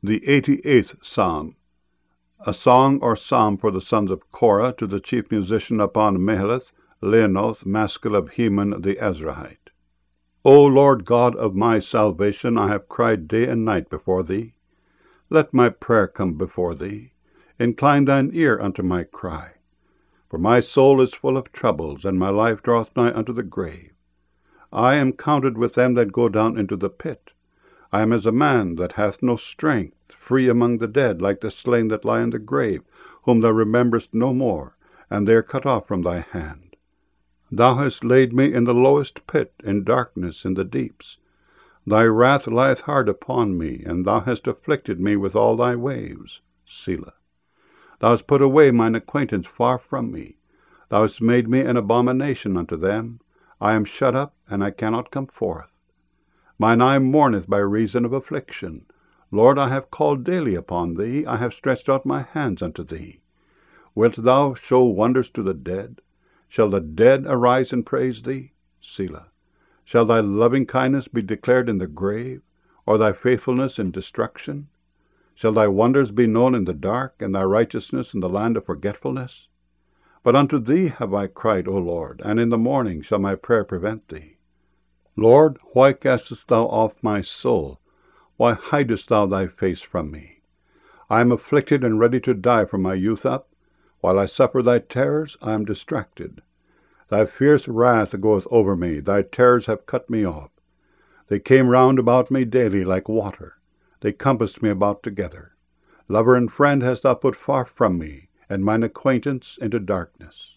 The 88th Psalm. A song or psalm for the sons of Korah, to the chief musician upon Mahalath, Leanoth, maskil of Heman the Ezrahite. O Lord God of my salvation, I have cried day and night before thee. Let my prayer come before thee. Incline thine ear unto my cry. For my soul is full of troubles, and my life draweth nigh unto the grave. I am counted with them that go down into the pit. I am as a man that hath no strength, free among the dead, like the slain that lie in the grave, whom thou rememberest no more, and they are cut off from thy hand. Thou hast laid me in the lowest pit, in darkness, in the deeps. Thy wrath lieth hard upon me, and thou hast afflicted me with all thy waves. Selah. Thou hast put away mine acquaintance far from me. Thou hast made me an abomination unto them. I am shut up, and I cannot come forth. Mine eye mourneth by reason of affliction. Lord, I have called daily upon thee. I have stretched out my hands unto thee. Wilt thou show wonders to the dead? Shall the dead arise and praise thee? Selah. Shall thy loving kindness be declared in the grave, or thy faithfulness in destruction? Shall thy wonders be known in the dark, and thy righteousness in the land of forgetfulness? But unto thee have I cried, O Lord, and in the morning shall my prayer prevent thee. Lord, why castest thou off my soul? Why hidest thou thy face from me? I am afflicted and ready to die from my youth up. While I suffer thy terrors, I am distracted. Thy fierce wrath goeth over me. Thy terrors have cut me off. They came round about me daily like water. They compassed me about together. Lover and friend hast thou put far from me, and mine acquaintance into darkness.